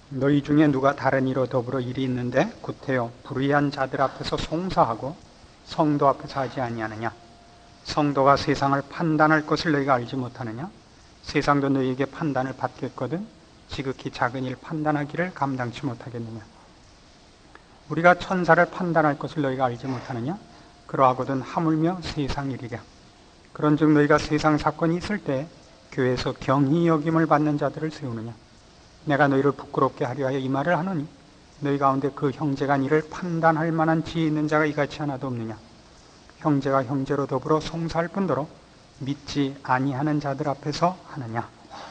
너희 중에 누가 다른 이로 더불어 일이 있는데 구태여 불의한 자들 앞에서 송사하고 성도 앞에서 하지 아니하느냐? 성도가 세상을 판단할 것을 너희가 알지 못하느냐? 세상도 너희에게 판단을 받겠거든 지극히 작은 일 판단하기를 감당치 못하겠느냐? 우리가 천사를 판단할 것을 너희가 알지 못하느냐? 그러하거든 하물며 세상 일이랴. 그런즉 너희가 세상 사건이 있을 때 교회에서 경히 여김을 받는 자들을 세우느냐? 내가 너희를 부끄럽게 하려 하여 이 말을 하노니 너희 가운데 그 형제가 이를 판단할 만한 지혜 있는 자가 이같이 하나도 없느냐? 형제가 형제로 더불어 송사할 뿐더러 믿지 아니하는 자들 앞에서 하느냐?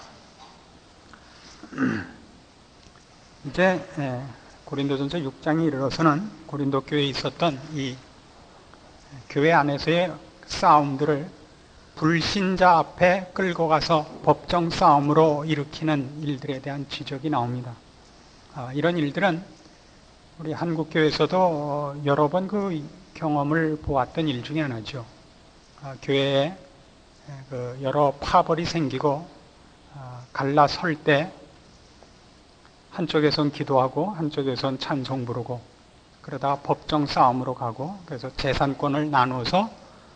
이제 고린도전서 6장에 이르러서는 고린도 교회에 있었던 이 교회 안에서의 싸움들을 불신자 앞에 끌고 가서 법정 싸움으로 일으키는 일들에 대한 지적이 나옵니다. 이런 일들은 우리 한국교회에서도 여러 번 그 경험을 보았던 일 중에 하나죠. 교회에 여러 파벌이 생기고 갈라설 때 한쪽에선 기도하고 한쪽에선 찬송 부르고 그러다 법정 싸움으로 가고 그래서 재산권을 나눠서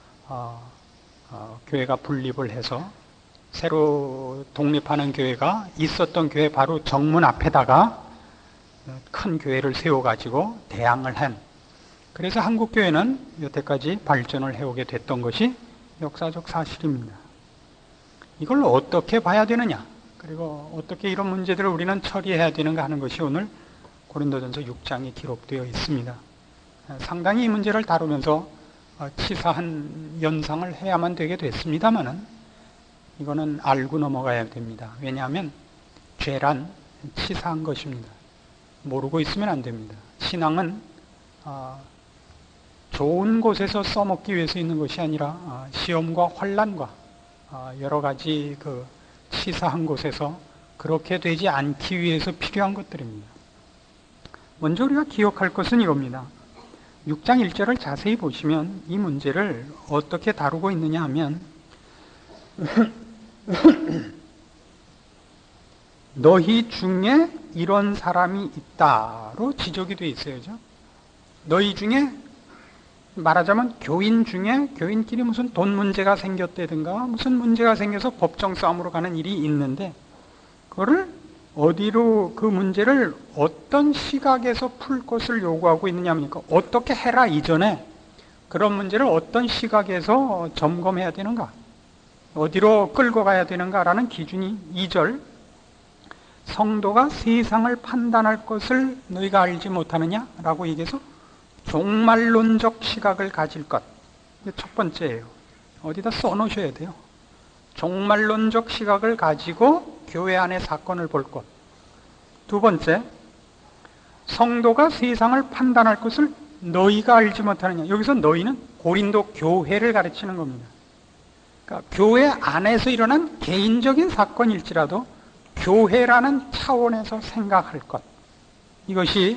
교회가 분립을 해서 새로 독립하는 교회가 있었던 교회 바로 정문 앞에다가 큰 교회를 세워가지고 대항을 한, 그래서 한국교회는 여태까지 발전을 해오게 됐던 것이 역사적 사실입니다. 이걸 어떻게 봐야 되느냐, 그리고 어떻게 이런 문제들을 우리는 처리해야 되는가 하는 것이 오늘 고린도전서 6장에 기록되어 있습니다. 상당히 이 문제를 다루면서 치사한 연상을 해야만 되게 됐습니다만은 이거는 알고 넘어가야 됩니다. 왜냐하면 죄란 치사한 것입니다. 모르고 있으면 안 됩니다. 신앙은 좋은 곳에서 써먹기 위해서 있는 것이 아니라 시험과 환난과 여러 가지 그 치사한 곳에서 그렇게 되지 않기 위해서 필요한 것들입니다. 먼저 우리가 기억할 것은 이겁니다. 6장 1절을 자세히 보시면 이 문제를 어떻게 다루고 있느냐 하면 너희 중에 이런 사람이 있다로 지적이 되어 있어요. 너희 중에 말하자면 교인 중에 교인끼리 무슨 돈 문제가 생겼다든가 무슨 문제가 생겨서 법정 싸움으로 가는 일이 있는데 그거를 어디로 그 문제를 어떤 시각에서 풀 것을 요구하고 있느냐 하니까 어떻게 해라 이전에 그런 문제를 어떤 시각에서 점검해야 되는가, 어디로 끌고 가야 되는가라는 기준이 2절 성도가 세상을 판단할 것을 너희가 알지 못하느냐라고 얘기해서 종말론적 시각을 가질 것, 이게 첫 번째예요. 어디다 써놓으셔야 돼요. 종말론적 시각을 가지고 교회 안의 사건을 볼 것. 두 번째, 성도가 세상을 판단할 것을 너희가 알지 못하느냐. 여기서 너희는 고린도 교회를 가르치는 겁니다. 그러니까 교회 안에서 일어난 개인적인 사건일지라도 교회라는 차원에서 생각할 것. 이것이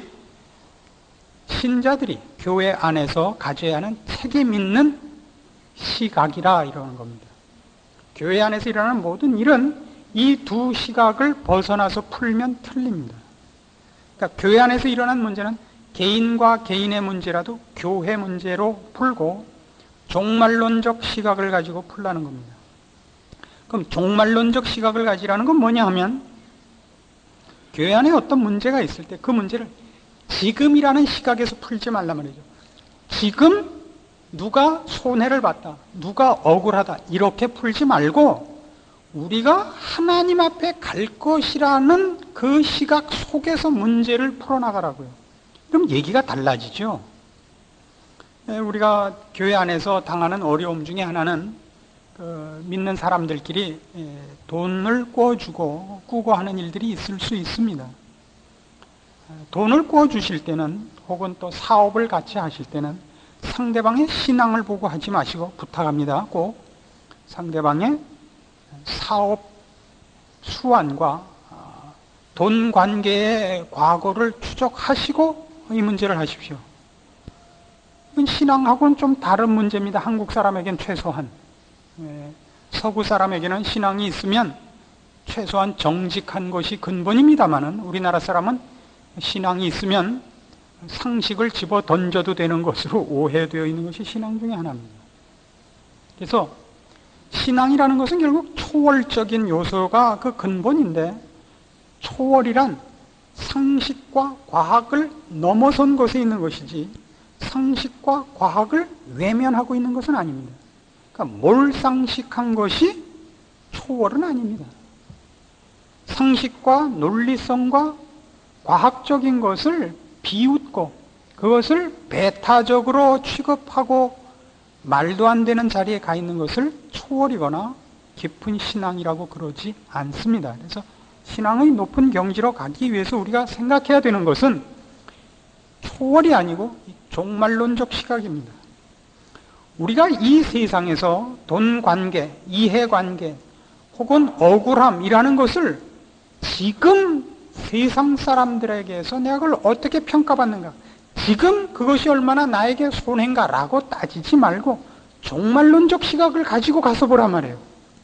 신자들이 교회 안에서 가져야 하는 책임 있는 시각이라 이러는 겁니다. 교회 안에서 일어나는 모든 일은 이 두 시각을 벗어나서 풀면 틀립니다. 그러니까 교회 안에서 일어난 문제는 개인과 개인의 문제라도 교회 문제로 풀고 종말론적 시각을 가지고 풀라는 겁니다. 그럼 종말론적 시각을 가지라는 건 뭐냐 하면 교회 안에 어떤 문제가 있을 때 그 문제를 지금이라는 시각에서 풀지 말란 말이죠. 지금 누가 손해를 봤다, 누가 억울하다 이렇게 풀지 말고 우리가 하나님 앞에 갈 것이라는 그 시각 속에서 문제를 풀어나가라고요. 그럼 얘기가 달라지죠. 우리가 교회 안에서 당하는 어려움 중에 하나는 믿는 사람들끼리 돈을 꿔주고 꾸고 하는 일들이 있을 수 있습니다. 돈을 꿔주실 때는 혹은 또 사업을 같이 하실 때는 상대방의 신앙을 보고 하지 마시고 부탁합니다. 꼭 상대방의 사업 수완과 돈 관계의 과거를 추적하시고 이 문제를 하십시오. 이건 신앙하고는 좀 다른 문제입니다. 한국 사람에겐 최소한. 서구 사람에게는 신앙이 있으면 최소한 정직한 것이 근본입니다만은 우리나라 사람은 신앙이 있으면 상식을 집어 던져도 되는 것으로 오해되어 있는 것이 신앙 중에 하나입니다. 그래서 신앙이라는 것은 결국 초월적인 요소가 그 근본인데, 초월이란 상식과 과학을 넘어선 것에 있는 것이지 상식과 과학을 외면하고 있는 것은 아닙니다. 그러니까 몰상식한 것이 초월은 아닙니다. 상식과 논리성과 과학적인 것을 비웃고 그것을 배타적으로 취급하고 말도 안 되는 자리에 가 있는 것을 초월이거나 깊은 신앙이라고 그러지 않습니다. 그래서 신앙의 높은 경지로 가기 위해서 우리가 생각해야 되는 것은 초월이 아니고 종말론적 시각입니다. 우리가 이 세상에서 돈 관계, 이해 관계, 혹은 억울함이라는 것을 지금 세상 사람들에게서 내가 그걸 어떻게 평가받는가, 지금 그것이 얼마나 나에게 손해인가라고 따지지 말고 종말론적 시각을 가지고 가서 보란 말이에요.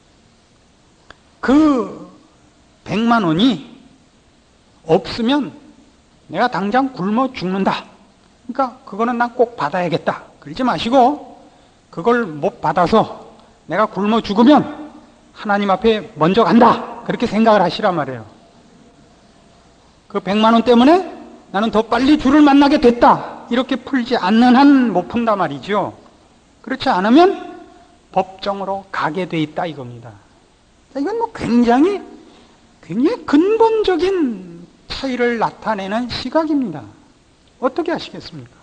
그 100만 원이 없으면 내가 당장 굶어 죽는다. 그러니까 그거는 난 꼭 받아야겠다. 그러지 마시고 그걸 못 받아서 내가 굶어 죽으면 하나님 앞에 먼저 간다. 그렇게 생각을 하시란 말이에요. 그 100만 원 때문에 나는 더 빨리 주를 만나게 됐다. 이렇게 풀지 않는 한 못 푼다 말이죠. 그렇지 않으면 법정으로 가게 돼 있다 이겁니다. 이건 뭐 굉장히 근본적인 차이를 나타내는 시각입니다. 어떻게 하시겠습니까?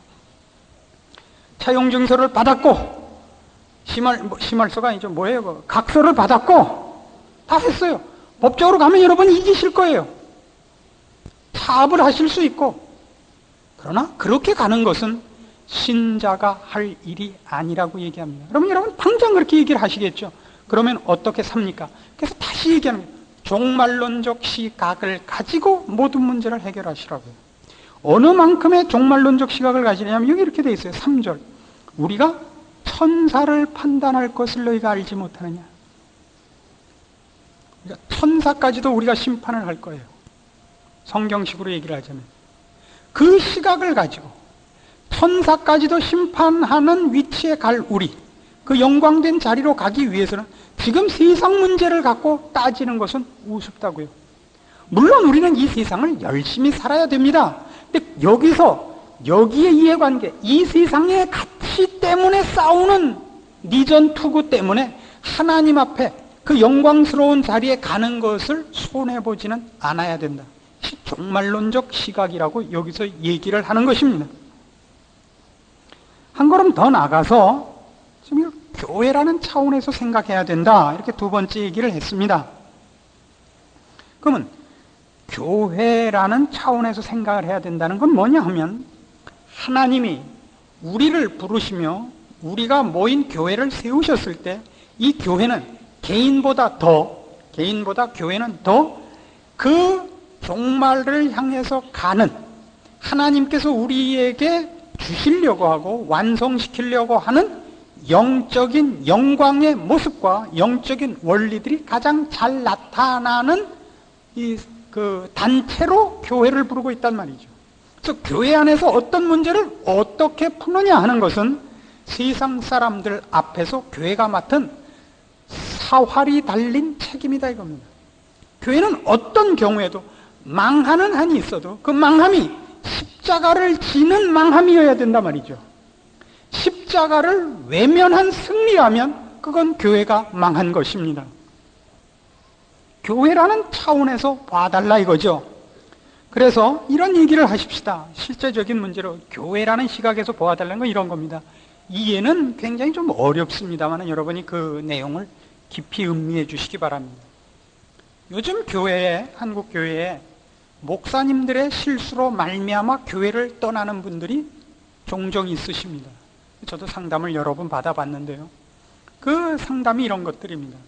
차용증서를 받았고 심할서가 아니죠. 뭐예요? 각서를 받았고 다 했어요. 법적으로 가면 여러분 이기실 거예요. 사업을 하실 수 있고. 그러나 그렇게 가는 것은 신자가 할 일이 아니라고 얘기합니다. 그러면 여러분 당장 그렇게 얘기를 하시겠죠. 그러면 어떻게 삽니까? 그래서 다시 얘기하는 거예요. 종말론적 시각을 가지고 모든 문제를 해결하시라고요. 어느 만큼의 종말론적 시각을 가지냐면 여기 이렇게 돼 있어요. 3절. 우리가 천사를 판단할 것을 너희가 알지 못하느냐. 그러니까 천사까지도 우리가 심판을 할 거예요. 성경식으로 얘기를 하자면. 그 시각을 가지고 천사까지도 심판하는 위치에 갈 우리, 그 영광된 자리로 가기 위해서는 지금 세상 문제를 갖고 따지는 것은 우습다고요. 물론 우리는 이 세상을 열심히 살아야 됩니다. 근데 여기에 이해관계, 이 세상의 가치 때문에 싸우는 니전 투구 때문에 하나님 앞에 그 영광스러운 자리에 가는 것을 손해보지는 않아야 된다. 종말론적 시각이라고 여기서 얘기를 하는 것입니다. 한 걸음 더 나가서 지금 교회라는 차원에서 생각해야 된다. 이렇게 두 번째 얘기를 했습니다. 그러면 교회라는 차원에서 생각을 해야 된다는 건 뭐냐 하면 하나님이 우리를 부르시며 우리가 모인 교회를 세우셨을 때 이 교회는 개인보다 교회는 더 그 종말을 향해서 가는 하나님께서 우리에게 주시려고 하고 완성시키려고 하는 영적인 영광의 모습과 영적인 원리들이 가장 잘 나타나는 그 단체로 교회를 부르고 있단 말이죠. 그래서 교회 안에서 어떤 문제를 어떻게 푸느냐 하는 것은 세상 사람들 앞에서 교회가 맡은 사활이 달린 책임이다 이겁니다. 교회는 어떤 경우에도 망하는 한이 있어도 그 망함이 십자가를 지는 망함이어야 된단 말이죠. 십자가를 외면한 승리하면 그건 교회가 망한 것입니다. 교회라는 차원에서 봐달라 이거죠. 그래서 이런 얘기를 하십시다. 실제적인 문제로 교회라는 시각에서 보아달라는 건 이런 겁니다. 이해는 굉장히 좀 어렵습니다만 여러분이 그 내용을 깊이 음미해 주시기 바랍니다. 요즘 한국 교회에 목사님들의 실수로 말미암아 교회를 떠나는 분들이 종종 있으십니다. 저도 상담을 여러 번 받아봤는데요. 그 상담이 이런 것들입니다.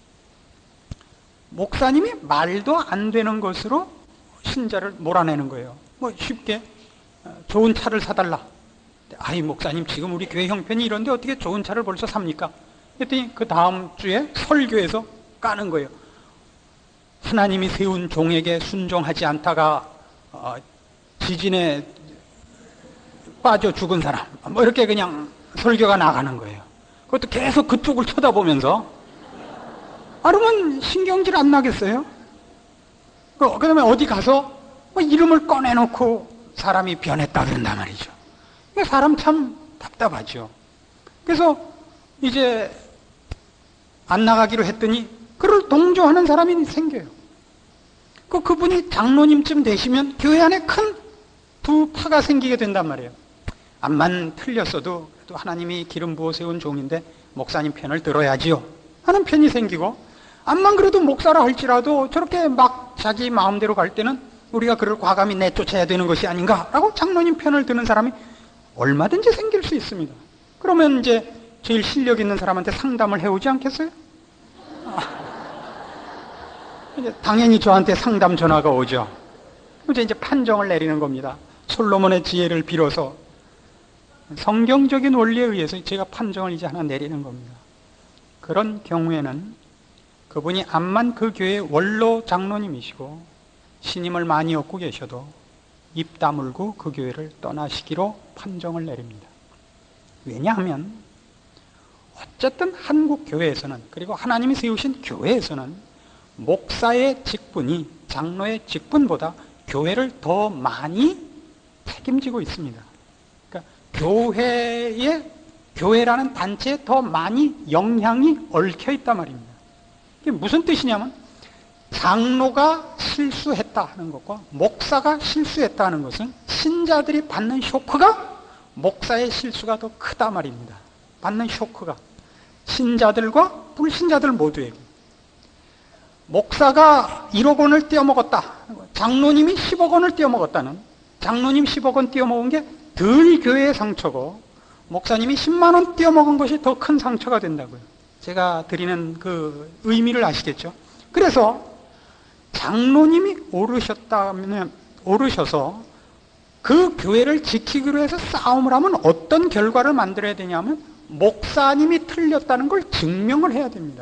목사님이 말도 안 되는 것으로 신자를 몰아내는 거예요. 뭐 쉽게 좋은 차를 사달라. 아이 목사님 지금 우리 교회 형편이 이런데 어떻게 좋은 차를 벌써 삽니까? 그랬더니 그 다음 주에 설교에서 까는 거예요. 하나님이 세운 종에게 순종하지 않다가 지진에 빠져 죽은 사람, 뭐 이렇게 그냥 설교가 나가는 거예요. 그것도 계속 그쪽을 쳐다보면서. 그러면 신경질 안 나겠어요? 그 다음에 어디 가서 뭐 이름을 꺼내놓고 사람이 변했다 그런단 말이죠. 사람 참 답답하죠. 그래서 이제 안 나가기로 했더니 그를 동조하는 사람이 생겨요. 그분이 장로님쯤 되시면 교회 안에 큰 두 파가 생기게 된단 말이에요. 암만 틀렸어도 그래도 하나님이 기름 부어 세운 종인데 목사님 편을 들어야지요 하는 편이 생기고, 암만 그래도 목사라 할지라도 저렇게 막 자기 마음대로 갈 때는 우리가 그를 과감히 내쫓아야 되는 것이 아닌가라고 장로님 편을 드는 사람이 얼마든지 생길 수 있습니다. 그러면 이제 제일 실력 있는 사람한테 상담을 해오지 않겠어요? 당연히 저한테 상담 전화가 오죠. 이제 판정을 내리는 겁니다. 솔로몬의 지혜를 빌어서 성경적인 원리에 의해서 제가 판정을 이제 하나 내리는 겁니다. 그런 경우에는 그분이 암만 그 교회의 원로 장로님이시고 신임을 많이 얻고 계셔도 입 다물고 그 교회를 떠나시기로 판정을 내립니다. 왜냐하면 어쨌든 한국 교회에서는, 그리고 하나님이 세우신 교회에서는 목사의 직분이 장로의 직분보다 교회를 더 많이 책임지고 있습니다. 그러니까 교회라는 단체에 더 많이 영향이 얽혀 있단 말입니다. 이게 무슨 뜻이냐면 장로가 실수했다 하는 것과 목사가 실수했다 하는 것은 신자들이 받는 쇼크가 목사의 실수가 더 크다 말입니다. 받는 쇼크가 신자들과 불신자들 모두에게. 목사가 1억 원을 떼어먹었다, 장로님이 10억 원을 떼어먹었다는, 장로님 10억 원 떼어먹은 게 덜 교회의 상처고 목사님이 10만 원 떼어먹은 것이 더 큰 상처가 된다고요. 제가 드리는 그 의미를 아시겠죠? 그래서 장로님이 오르셔서 그 교회를 지키기로 해서 싸움을 하면 어떤 결과를 만들어야 되냐면 목사님이 틀렸다는 걸 증명을 해야 됩니다.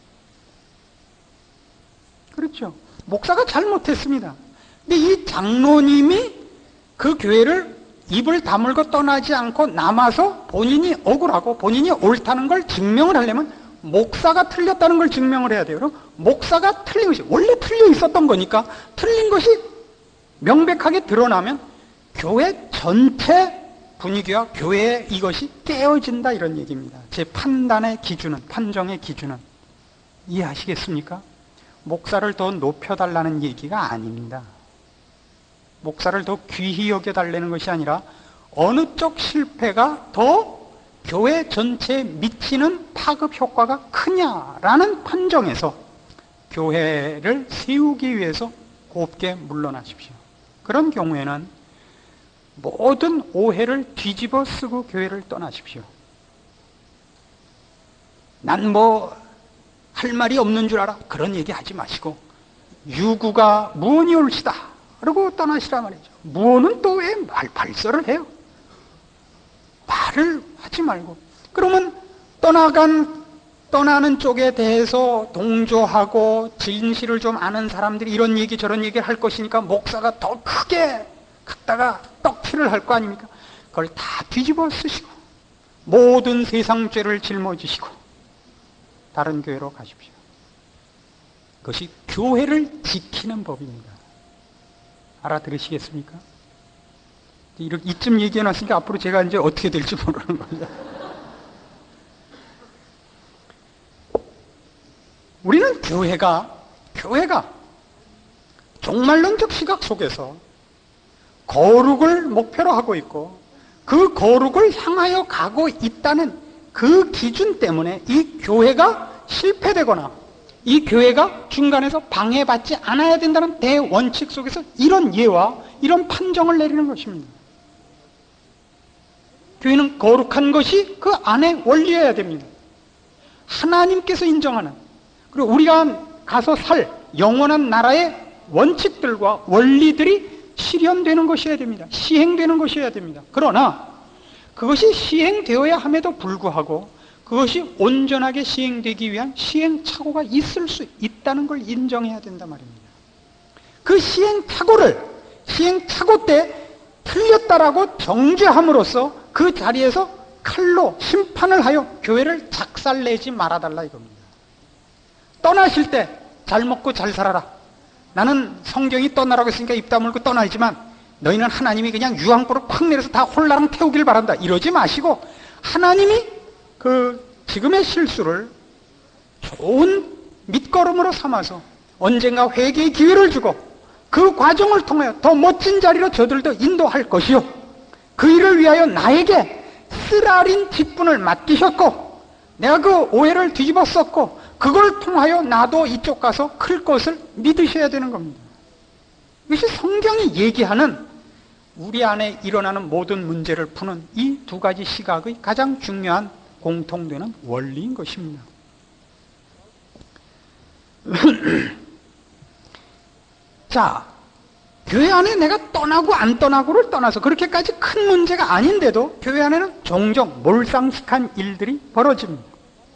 그렇죠? 목사가 잘못했습니다. 근데 이 장로님이 그 교회를 입을 다물고 떠나지 않고 남아서 본인이 억울하고 본인이 옳다는 걸 증명을 하려면 목사가 틀렸다는 걸 증명을 해야 돼요. 그럼 목사가 틀린 것이 원래 틀려 있었던 거니까 틀린 것이 명백하게 드러나면 교회 전체 분위기와 교회의 이것이 깨어진다, 이런 얘기입니다. 제 판단의 기준은, 판정의 기준은. 이해하시겠습니까? 목사를 더 높여달라는 얘기가 아닙니다. 목사를 더 귀히 여겨달라는 것이 아니라 어느 쪽 실패가 더 교회 전체에 미치는 파급 효과가 크냐라는 판정에서 교회를 세우기 위해서 곱게 물러나십시오. 그런 경우에는 모든 오해를 뒤집어 쓰고 교회를 떠나십시오. 난 뭐 할 말이 없는 줄 알아? 그런 얘기 하지 마시고 유구가 무언이 옳시다 그러고 떠나시란 말이죠. 무언은 또 왜 발설을 해요? 말을 하지 말고. 그러면 떠나는 쪽에 대해서 동조하고 진실을 좀 아는 사람들이 이런 얘기 저런 얘기를 할 것이니까 목사가 더 크게 갖다가 떡칠을 할 거 아닙니까? 그걸 다 뒤집어 쓰시고 모든 세상 죄를 짊어지시고 다른 교회로 가십시오. 그것이 교회를 지키는 법입니다. 알아들으시겠습니까? 이쯤 얘기해놨으니까 앞으로 제가 이제 어떻게 될지 모르는 겁니다. 우리는 교회가 종말론적 시각 속에서 거룩을 목표로 하고 있고 그 거룩을 향하여 가고 있다는 그 기준 때문에 이 교회가 실패되거나 이 교회가 중간에서 방해받지 않아야 된다는 대원칙 속에서 이런 예와 이런 판정을 내리는 것입니다. 교회는 거룩한 것이 그 안에 원리여야 됩니다. 하나님께서 인정하는, 그리고 우리가 가서 살 영원한 나라의 원칙들과 원리들이 실현되는 것이어야 됩니다. 시행되는 것이어야 됩니다. 그러나 그것이 시행되어야 함에도 불구하고 그것이 온전하게 시행되기 위한 시행착오가 있을 수 있다는 걸 인정해야 된단 말입니다. 그 시행착오 때 틀렸다라고 정죄함으로써 그 자리에서 칼로 심판을 하여 교회를 작살내지 말아달라 이겁니다. 떠나실 때 잘 먹고 잘 살아라. 나는 성경이 떠나라고 했으니까 입 다물고 떠나지만 너희는 하나님이 그냥 유황불을 콱 내려서 다 홀라랑 태우길 바란다. 이러지 마시고 하나님이 그 지금의 실수를 좋은 밑거름으로 삼아서 언젠가 회개의 기회를 주고 그 과정을 통하여 더 멋진 자리로 저들도 인도할 것이요. 그 일을 위하여 나에게 쓰라린 직분을 맡기셨고 내가 그 오해를 뒤집어 썼고 그걸 통하여 나도 이쪽 가서 클 것을 믿으셔야 되는 겁니다. 이것이 성경이 얘기하는 우리 안에 일어나는 모든 문제를 푸는 이 두 가지 시각의 가장 중요한 공통되는 원리인 것입니다. 자, 교회 안에 내가 떠나고 안 떠나고를 떠나서 그렇게까지 큰 문제가 아닌데도 교회 안에는 종종 몰상식한 일들이 벌어집니다.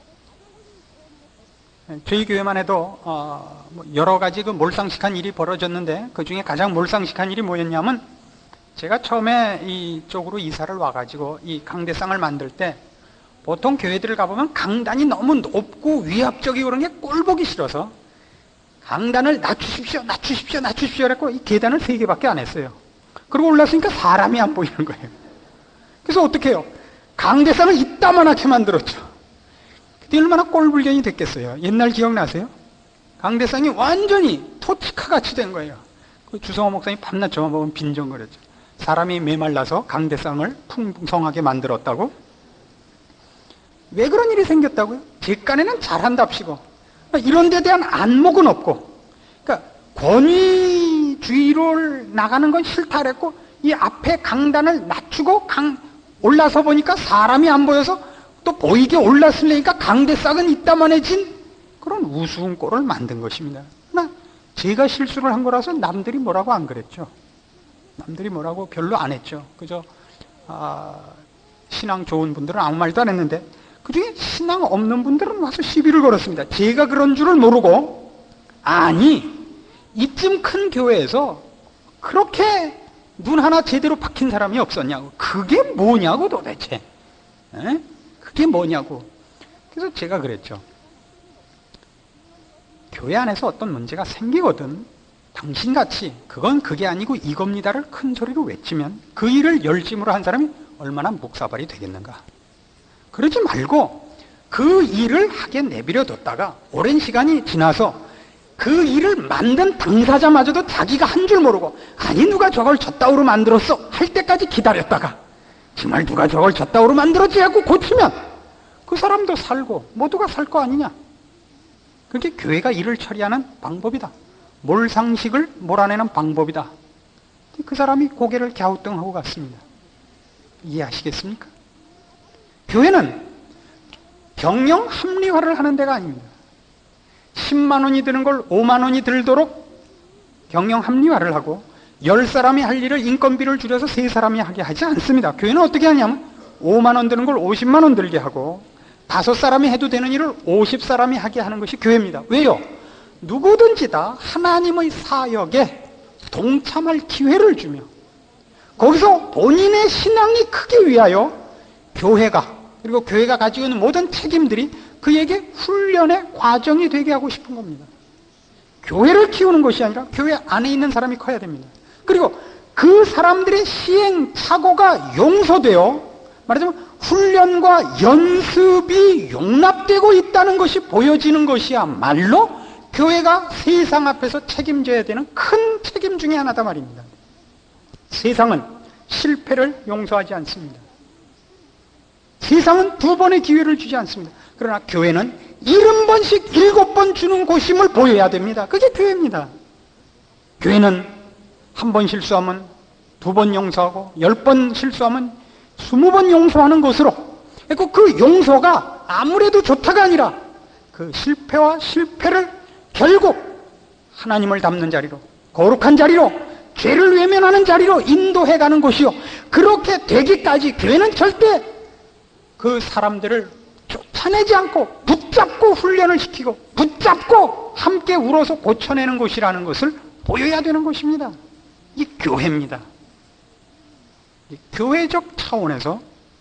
저희 교회만 해도 여러 가지 그 몰상식한 일이 벌어졌는데 그 중에 가장 몰상식한 일이 뭐였냐면 제가 처음에 이쪽으로 이사를 와가지고 이 강대상을 만들 때 보통 교회들을 가보면 강단이 너무 높고 위압적이고 그런 게 꼴보기 싫어서 강단을 낮추십시오 그랬고 이 계단을 3개밖에 안 했어요. 그리고 올랐으니까 사람이 안 보이는 거예요. 그래서 어떻게 해요? 강대상을 이따만하게 만들었죠. 그때 얼마나 꼴불견이 됐겠어요. 옛날 기억나세요? 강대상이 완전히 토치카 같이 된 거예요. 그 주성호 목사님 밤낮 저만 보면 빈정거렸죠. 사람이 메말라서 강대상을 풍성하게 만들었다고? 왜 그런 일이 생겼다고요? 제 깐에는 잘한답시고 이런 데 대한 안목은 없고 그러니까 권위주의로 나가는 건 싫다 그랬고 이 앞에 강단을 낮추고 올라서 보니까 사람이 안 보여서 또 보이게 올랐으려니까 강대상은 이따만해진 그런 우스운 꼴을 만든 것입니다. 그러나 제가 실수를 한 거라서 남들이 뭐라고 안 그랬죠. 남들이 뭐라고 별로 안 했죠. 그저 신앙 좋은 분들은 아무 말도 안 했는데 그중에 신앙 없는 분들은 와서 시비를 걸었습니다. 제가 그런 줄을 모르고 아니 이쯤 큰 교회에서 그렇게 눈 하나 제대로 박힌 사람이 없었냐고. 그게 뭐냐고 도대체. 에? 그게 뭐냐고. 그래서 제가 그랬죠. 교회 안에서 어떤 문제가 생기거든 당신같이 그건 그게 아니고 이겁니다를 큰 소리로 외치면 그 일을 열심으로 한 사람이 얼마나 묵사발이 되겠는가. 그러지 말고 그 일을 하게 내버려 뒀다가 오랜 시간이 지나서 그 일을 만든 당사자마저도 자기가 한 줄 모르고 아니 누가 저걸 저따위로 만들었어 할 때까지 기다렸다가 정말 누가 저걸 저따위로 만들었지 하고 고치면 그 사람도 살고 모두가 살 거 아니냐. 그게 교회가 일을 처리하는 방법이다. 몰상식을 몰아내는 방법이다. 그 사람이 고개를 갸우뚱하고 갔습니다. 이해하시겠습니까? 교회는 경영 합리화를 하는 데가 아닙니다. 10만 원이 드는 걸 5만 원이 들도록 경영 합리화를 하고 10사람이 할 일을 인건비를 줄여서 3사람이 하게 하지 않습니다. 교회는 어떻게 하냐면 5만 원 드는 걸 50만 원 들게 하고 5사람이 해도 되는 일을 50사람이 하게 하는 것이 교회입니다. 왜요? 누구든지 다 하나님의 사역에 동참할 기회를 주며 거기서 본인의 신앙이 크기 위하여 교회가 그리고 교회가 가지고 있는 모든 책임들이 그에게 훈련의 과정이 되게 하고 싶은 겁니다. 교회를 키우는 것이 아니라 교회 안에 있는 사람이 커야 됩니다. 그리고 그 사람들의 시행착오가 용서되어 말하자면 훈련과 연습이 용납되고 있다는 것이 보여지는 것이야말로 교회가 세상 앞에서 책임져야 되는 큰 책임 중에 하나다 말입니다. 세상은 실패를 용서하지 않습니다. 세상은 2번의 기회를 주지 않습니다. 그러나 교회는 70번씩 7번 주는 곳임을 보여야 됩니다. 그게 교회입니다. 교회는 1번 실수하면 2번 용서하고 10번 실수하면 20번 용서하는 것으로 그리고 그 용서가 아무래도 좋다가 아니라 그 실패와 실패를 결국 하나님을 닮는 자리로 거룩한 자리로 죄를 외면하는 자리로 인도해가는 것이요 그렇게 되기까지 교회는 절대 그 사람들을 화내지 않고 붙잡고 훈련을 시키고 붙잡고 함께 울어서 고쳐내는 것이라는 것을 보여야 되는 것입니다. 이 교회입니다. 이 교회적 차원에서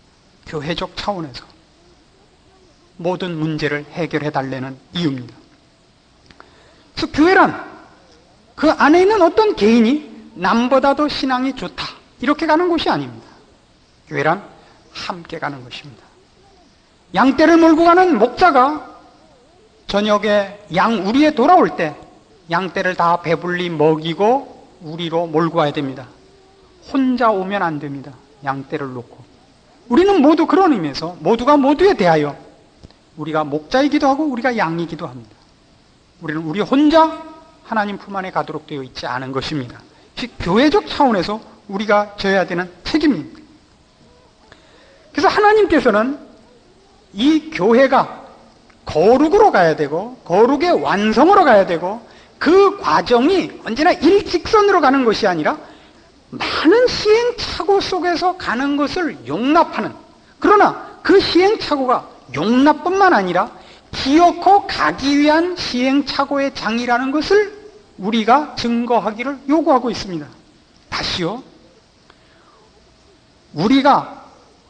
모든 문제를 해결해 달라는 이유입니다. 그래서 교회란 그 안에 있는 어떤 개인이 남보다도 신앙이 좋다 이렇게 가는 곳이 아닙니다. 교회란 함께 가는 것입니다. 양떼를 몰고 가는 목자가 저녁에 양 우리에 돌아올 때 양떼를 다 배불리 먹이고 우리로 몰고 와야 됩니다. 혼자 오면 안 됩니다. 양떼를 놓고. 우리는 모두 그런 의미에서 모두가 모두에 대하여 우리가 목자이기도 하고 우리가 양이기도 합니다. 우리는 우리 혼자 하나님 품 안에 가도록 되어 있지 않은 것입니다. 즉 교회적 차원에서 우리가 져야 되는 책임입니다. 그래서 하나님께서는 이 교회가 거룩으로 가야 되고 거룩의 완성으로 가야 되고 그 과정이 언제나 일직선으로 가는 것이 아니라 많은 시행착오 속에서 가는 것을 용납하는, 그러나 그 시행착오가 용납뿐만 아니라 기어코 가기 위한 시행착오의 장이라는 것을 우리가 증거하기를 요구하고 있습니다. 다시요, 우리가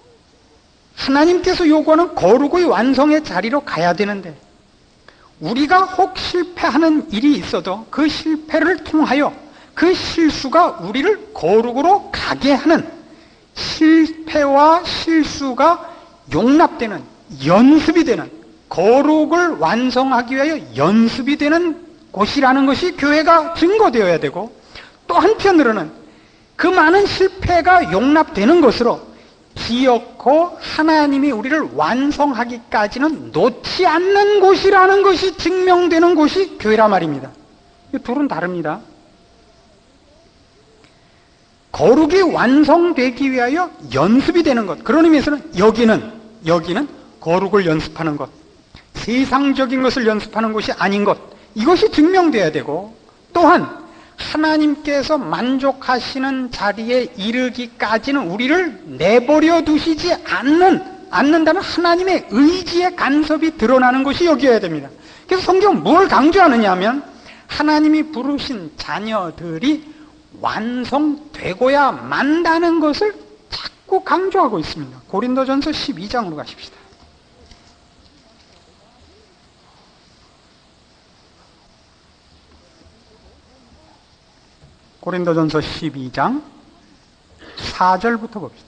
하나님께서 요구하는 거룩의 완성의 자리로 가야 되는데 우리가 혹 실패하는 일이 있어도 그 실패를 통하여 그 실수가 우리를 거룩으로 가게 하는, 실패와 실수가 용납되는, 연습이 되는, 거룩을 완성하기 위하여 연습이 되는 곳이라는 것이 교회가 증거되어야 되고, 또 한편으로는 그 많은 실패가 용납되는 것으로 기어코 하나님이 우리를 완성하기까지는 놓지 않는 곳이라는 것이 증명되는 곳이 교회라 말입니다. 이 둘은 다릅니다. 거룩이 완성되기 위하여 연습이 되는 것, 그런 의미에서는 여기는 거룩을 연습하는 것, 세상적인 것을 연습하는 것이 아닌 것, 이것이 증명되어야 되고, 또한 하나님께서 만족하시는 자리에 이르기까지는 우리를 내버려 두시지 않는다는 하나님의 의지의 간섭이 드러나는 것이 여기여야 됩니다. 그래서 성경은 뭘 강조하느냐 하면 하나님이 부르신 자녀들이 완성되고야 만다는 것을 자꾸 강조하고 있습니다. 고린도전서 12장으로 가십시다. 고린도전서 12장 4절부터 봅시다.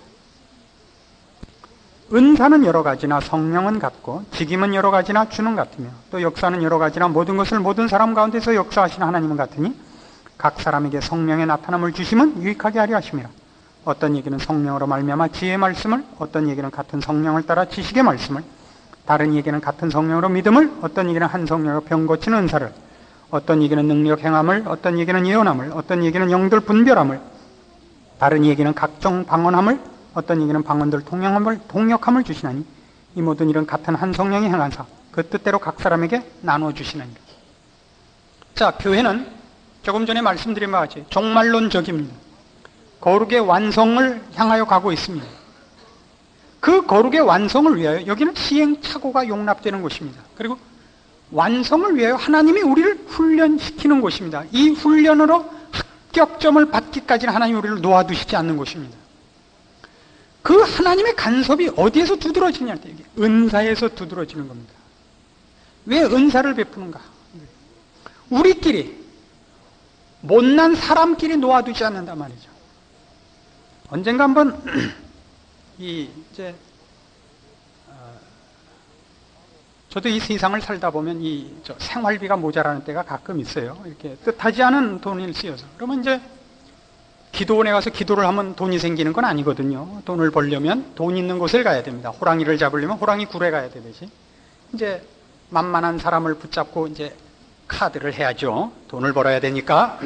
은사는 여러 가지나 성령은 같고 직임은 여러 가지나 주는 같으며 또 역사는 여러 가지나 모든 것을 모든 사람 가운데서 역사하시는 하나님은 같으니 각 사람에게 성령의 나타남을 주심은 유익하게 하려 하심이라. 어떤 얘기는 성령으로 말미암아 지혜의 말씀을, 어떤 얘기는 같은 성령을 따라 지식의 말씀을, 다른 얘기는 같은 성령으로 믿음을, 어떤 얘기는 한 성령으로 병 고치는 은사를, 어떤 얘기는 능력 행함을, 어떤 얘기는 예언함을, 어떤 얘기는 영들 분별함을, 다른 얘기는 각종 방언함을, 어떤 얘기는 방언들 통역함을 주시나니 이 모든 일은 같은 한 성령이 행한사 그 뜻대로 각 사람에게 나누어 주시나니라. 자, 교회는 조금 전에 말씀드린 바와 같이 종말론적입니다. 거룩의 완성을 향하여 가고 있습니다. 그 거룩의 완성을 위하여 여기는 시행착오가 용납되는 곳입니다. 그리고 완성을 위하여 하나님이 우리를 훈련시키는 곳입니다. 이 훈련으로 합격점을 받기까지는 하나님이 우리를 놓아두시지 않는 곳입니다. 그 하나님의 간섭이 어디에서 두드러지냐 할 때 은사에서 두드러지는 겁니다. 왜 은사를 베푸는가? 우리끼리 못난 사람끼리 놓아두지 않는단 말이죠. 언젠가 한번 저도 이 세상을 살다 보면 생활비가 모자라는 때가 가끔 있어요. 이렇게 뜻하지 않은 돈을 쓰여서. 그러면 이제 기도원에 가서 기도를 하면 돈이 생기는 건 아니거든요. 돈을 벌려면 돈 있는 곳을 가야 됩니다. 호랑이를 잡으려면 호랑이 굴에 가야 되듯이. 이제 만만한 사람을 붙잡고 이제 카드를 해야죠. 돈을 벌어야 되니까.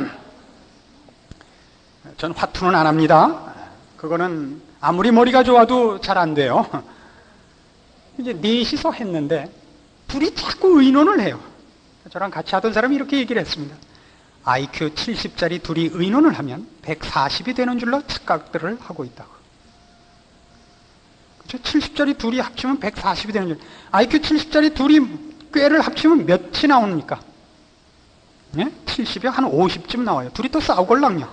전 화투는 안 합니다. 그거는 아무리 머리가 좋아도 잘 안 돼요. 이제 넷이서 했는데 둘이 자꾸 의논을 해요. 저랑 같이 하던 사람이 이렇게 얘기를 했습니다. IQ 70짜리 둘이 의논을 하면 140이 되는 줄로 착각들을 하고 있다고. 그렇죠? 70짜리 둘이 합치면 140이 되는 거예요. IQ 70짜리 둘이 꾀를 합치면 몇이 나옵니까? 네? 70이 한 50쯤 나와요. 둘이 또 싸우걸랑요.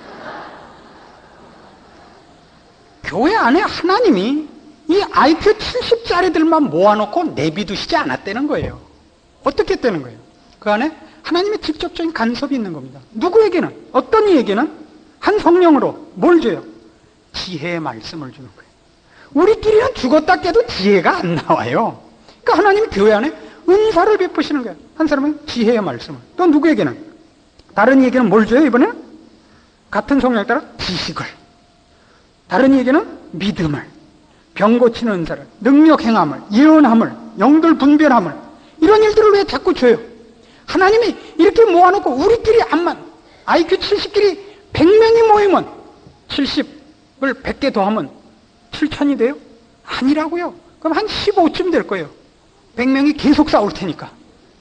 교회 안에 하나님이 이 IQ 70짜리들만 모아놓고 내비두시지 않았다는 거예요. 어떻게 했다는 거예요? 그 안에 하나님의 직접적인 간섭이 있는 겁니다. 누구에게는, 어떤 이에게는 한 성령으로 뭘 줘요? 지혜의 말씀을 주는 거예요. 우리끼리는 죽었다 깨도 지혜가 안 나와요. 그러니까 하나님이 교회 안에 은사를 베푸시는 거예요. 한 사람은 지혜의 말씀을, 또 누구에게는, 다른 이에게는 뭘 줘요? 이번에는 같은 성령에 따라 지식을, 다른 이에게는 믿음을, 병 고치는 은사를, 능력 행함을, 예언함을, 영들 분별함을, 이런 일들을 왜 자꾸 줘요? 하나님이 이렇게 모아놓고 우리끼리 암만 IQ 70끼리 100명이 모이면 70을 100개 더하면 7,000이 돼요? 아니라고요. 그럼 한 15쯤 될 거예요. 100명이 계속 싸울 테니까.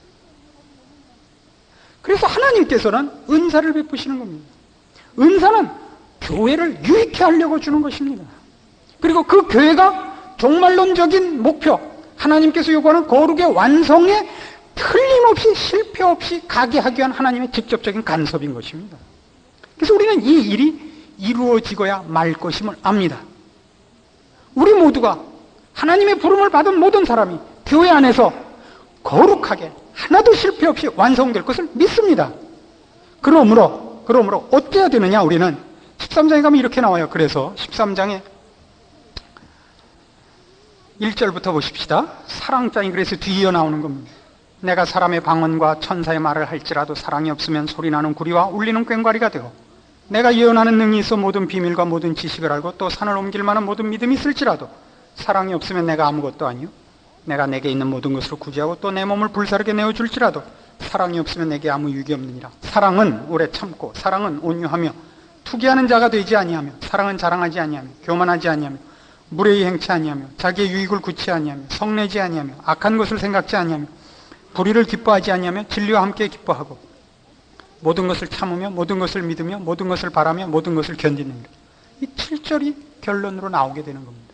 그래서 하나님께서는 은사를 베푸시는 겁니다. 은사는 교회를 유익해 하려고 주는 것입니다. 그리고 그 교회가 종말론적인 목표, 하나님께서 요구하는 거룩의 완성에 틀림없이 실패 없이 가게 하기 위한 하나님의 직접적인 간섭인 것입니다. 그래서 우리는 이 일이 이루어지고야 말 것임을 압니다. 우리 모두가 하나님의 부름을 받은 모든 사람이 교회 안에서 거룩하게 하나도 실패 없이 완성될 것을 믿습니다. 그러므로 어때야 되느냐? 우리는 13장에 가면 이렇게 나와요. 그래서 13장에 1절부터 보십시다. 사랑장이 그래서 뒤이어 나오는 겁니다. 내가 사람의 방언과 천사의 말을 할지라도 사랑이 없으면 소리나는 구리와 울리는 꽹과리가 되고, 내가 예언하는 능이 있어 모든 비밀과 모든 지식을 알고 또 산을 옮길 만한 모든 믿음이 있을지라도 사랑이 없으면 내가 아무것도 아니요, 내가 내게 있는 모든 것으로 구제하고 또 내 몸을 불사르게 내어줄지라도 사랑이 없으면 내게 아무 유익이 없느니라. 사랑은 오래 참고, 사랑은 온유하며 투기하는 자가 되지 아니하며, 사랑은 자랑하지 아니하며 교만하지 아니하며 무례히 행치 아니하며 자기의 유익을 구치 아니하며 성내지 아니하며 악한 것을 생각지 아니하며 불의를 기뻐하지 아니하며 진리와 함께 기뻐하고 모든 것을 참으며 모든 것을 믿으며 모든 것을 바라며 모든 것을 견디는 것. 이 7절이 결론으로 나오게 되는 겁니다.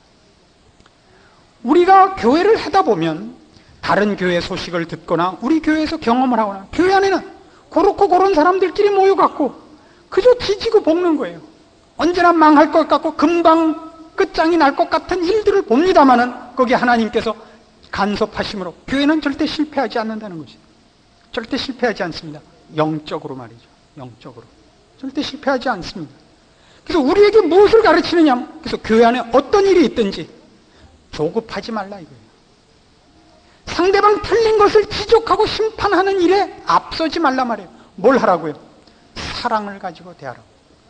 우리가 교회를 하다 보면 다른 교회 소식을 듣거나 우리 교회에서 경험을 하거나 교회 안에는 그렇고 그런 사람들끼리 모여갖고 그저 지지고 볶는 거예요. 언제나 망할 것 같고 금방 끝장이 날 것 같은 일들을 봅니다마는 거기에 하나님께서 간섭하심으로 교회는 절대 실패하지 않는다는 것이죠. 절대 실패하지 않습니다. 영적으로 말이죠. 영적으로. 절대 실패하지 않습니다. 그래서 우리에게 무엇을 가르치느냐? 그래서 교회 안에 어떤 일이 있든지 조급하지 말라 이거예요. 상대방 틀린 것을 지적하고 심판하는 일에 앞서지 말라 말이에요. 뭘 하라고요? 사랑을 가지고 대하라고.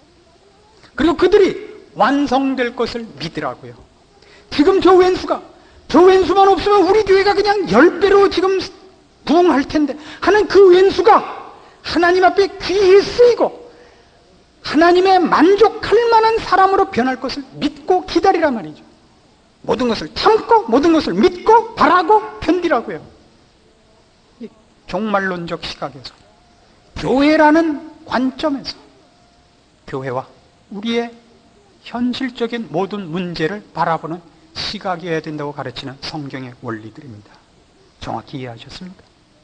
그리고 그들이 완성될 것을 믿으라고요. 지금 저 왼수만 없으면 우리 교회가 그냥 10배로 지금 부흥할 텐데 하는 그 왼수가 하나님 앞에 귀히 쓰이고 하나님의 만족할 만한 사람으로 변할 것을 믿고 기다리란 말이죠. 모든 것을 참고 모든 것을 믿고 바라고 견디라고요. 이 종말론적 시각에서, 교회라는 관점에서 교회와 우리의 현실적인 모든 문제를 바라보는 시각이어야 된다고 가르치는 성경의 원리들입니다. 정확히 이해하셨습니까?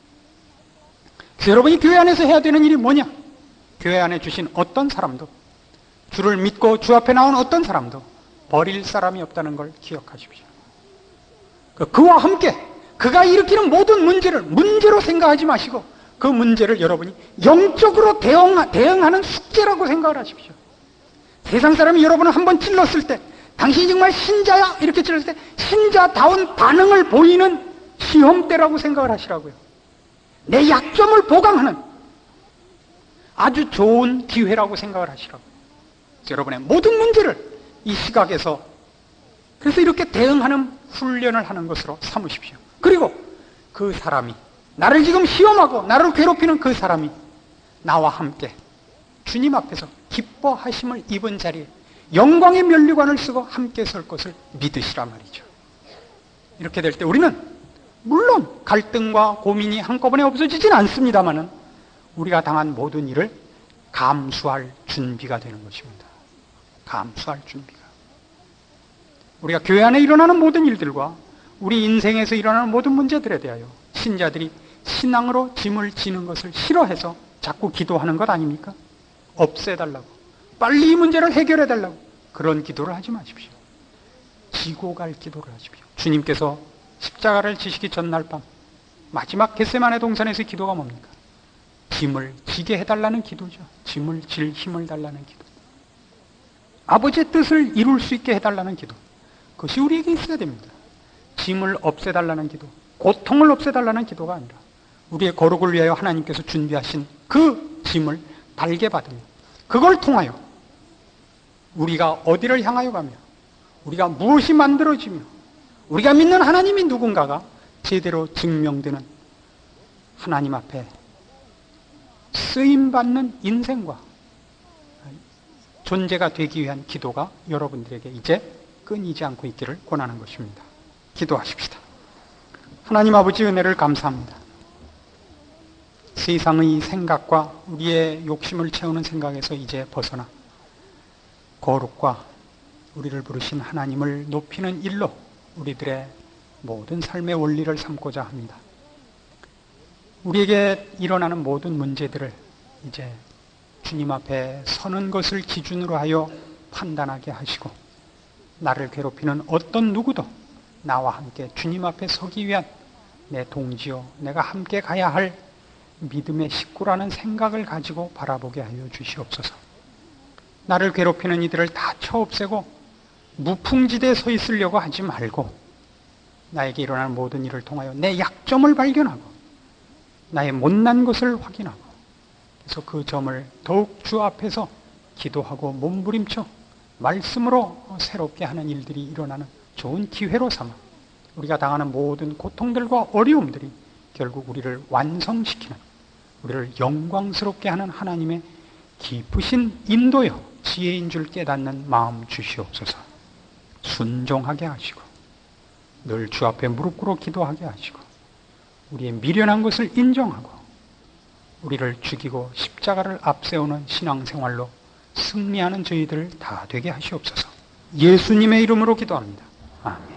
그래서 여러분이 교회 안에서 해야 되는 일이 뭐냐? 교회 안에 주신 어떤 사람도, 주를 믿고 주 앞에 나온 어떤 사람도 버릴 사람이 없다는 걸 기억하십시오. 그와 함께 그가 일으키는 모든 문제를 문제로 생각하지 마시고 그 문제를 여러분이 영적으로 대응하는 숙제라고 생각을 하십시오. 세상 사람이 여러분을 한번 찔렀을 때 당신이 정말 신자야 이렇게 찔렀을 때 신자다운 반응을 보이는 시험대라고 생각을 하시라고요. 내 약점을 보강하는 아주 좋은 기회라고 생각을 하시라고요. 여러분의 모든 문제를 이 시각에서 그래서 이렇게 대응하는 훈련을 하는 것으로 삼으십시오. 그리고 그 사람이 나를 지금 시험하고 나를 괴롭히는 그 사람이 나와 함께 주님 앞에서 기뻐하심을 입은 자리에 영광의 면류관을 쓰고 함께 설 것을 믿으시란 말이죠. 이렇게 될 때 우리는 물론 갈등과 고민이 한꺼번에 없어지진 않습니다만은 우리가 당한 모든 일을 감수할 준비가 되는 것입니다. 감수할 준비가. 우리가 교회 안에 일어나는 모든 일들과 우리 인생에서 일어나는 모든 문제들에 대하여 신자들이 신앙으로 짐을 지는 것을 싫어해서 자꾸 기도하는 것 아닙니까? 없애달라고, 빨리 이 문제를 해결해달라고. 그런 기도를 하지 마십시오. 지고 갈 기도를 하십시오. 주님께서 십자가를 지시기 전날 밤 마지막 겟세마네 동산에서의 기도가 뭡니까? 짐을 지게 해달라는 기도죠. 짐을 질 힘을 달라는 기도. 아버지의 뜻을 이룰 수 있게 해달라는 기도. 그것이 우리에게 있어야 됩니다. 짐을 없애달라는 기도, 고통을 없애달라는 기도가 아니라 우리의 거룩을 위하여 하나님께서 준비하신 그 짐을 달게 받으며 그걸 통하여 우리가 어디를 향하여 가며 우리가 무엇이 만들어지며 우리가 믿는 하나님이 누군가가 제대로 증명되는 하나님 앞에 쓰임받는 인생과 존재가 되기 위한 기도가 여러분들에게 이제 끊이지 않고 있기를 권하는 것입니다. 기도하십시다. 하나님 아버지, 은혜를 감사합니다. 세상의 생각과 우리의 욕심을 채우는 생각에서 이제 벗어나 거룩과 우리를 부르신 하나님을 높이는 일로 우리들의 모든 삶의 원리를 삼고자 합니다. 우리에게 일어나는 모든 문제들을 이제 주님 앞에 서는 것을 기준으로 하여 판단하게 하시고, 나를 괴롭히는 어떤 누구도 나와 함께 주님 앞에 서기 위한 내 동지요, 내가 함께 가야 할 믿음의 식구라는 생각을 가지고 바라보게 하여 주시옵소서. 나를 괴롭히는 이들을 다 쳐없애고 무풍지대에 서 있으려고 하지 말고, 나에게 일어나는 모든 일을 통하여 내 약점을 발견하고 나의 못난 것을 확인하고, 그래서 그 점을 더욱 주 앞에서 기도하고 몸부림쳐 말씀으로 새롭게 하는 일들이 일어나는 좋은 기회로 삼아 우리가 당하는 모든 고통들과 어려움들이 결국 우리를 완성시키는, 우리를 영광스럽게 하는 하나님의 깊으신 인도여 지혜인 줄 깨닫는 마음 주시옵소서. 순종하게 하시고 늘 주 앞에 무릎 꿇어 기도하게 하시고 우리의 미련한 것을 인정하고 우리를 죽이고 십자가를 앞세우는 신앙생활로 승리하는 저희들 다 되게 하시옵소서. 예수님의 이름으로 기도합니다. 아멘.